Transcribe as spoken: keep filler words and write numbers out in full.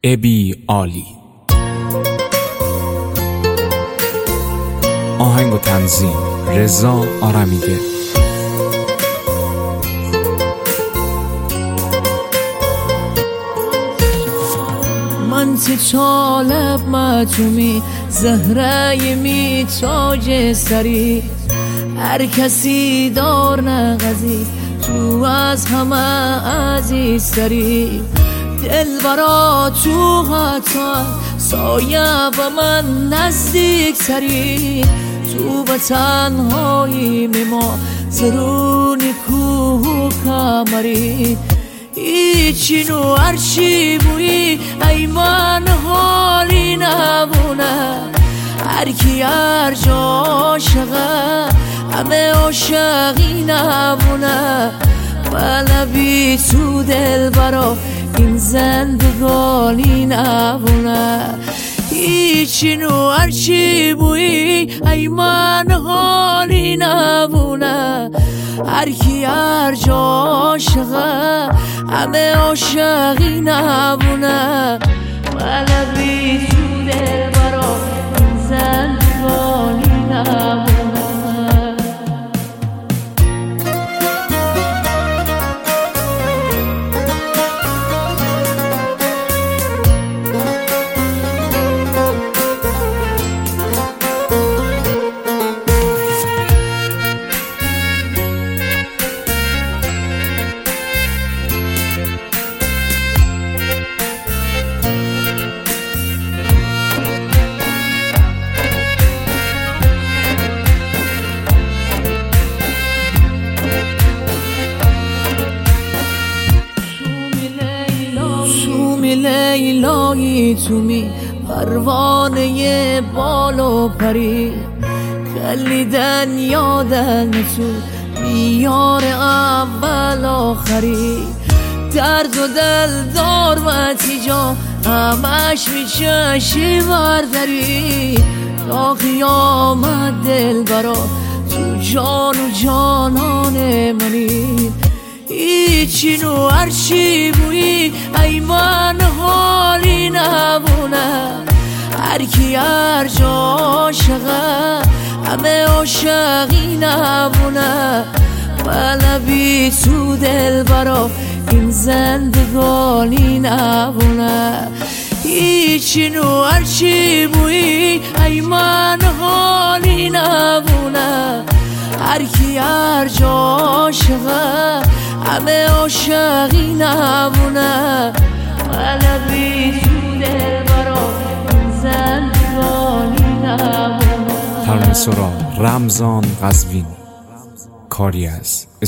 ابی عالی. آهنگ و تنظیم رضا آرمیده. من تی طالب متومی زهره می تاج سری، هر کسی دار نغزی تو از همه عزیزتری. دل برا تو حتی سایه و من نزدیک تری، تو به تنهایی میما زرونی کوه کمری. ایچی نو هرچی بویی ای من حالی نبونه، هر کی هر جا عاشقه همه عاشقی نبونه. ولبی تو دل برا این زندگانی نبونه. ایچی نو هرچی بویی ای من حالی نبونه، هر کی هر جا عاشقه همه عاشقی نبونه. ولبی تو دل برا این زندگانی نبونه. لیلایی تو می پروانه بال و پری، کلیدن یادن تو بیار اول آخری. درد و دل دار و تیجا همش میچشی برداری، تا قیامت دل برا تو جان و جانان منی. ایچی نو هرچی بویی ای من حالی نبونه، هر کی هر جا عاشقه همه عاشقی نبونه. ولبی تو دل برا این زندگانی نبونه. ایچی نو هرچی بویی ای من حالی نبونه، هر کی هر جا عاشقه همه عاشقی نبونه. ولبی تو دل برا این زندگانی نبونه. ترانه سرا رمضان قزوینی، کاری از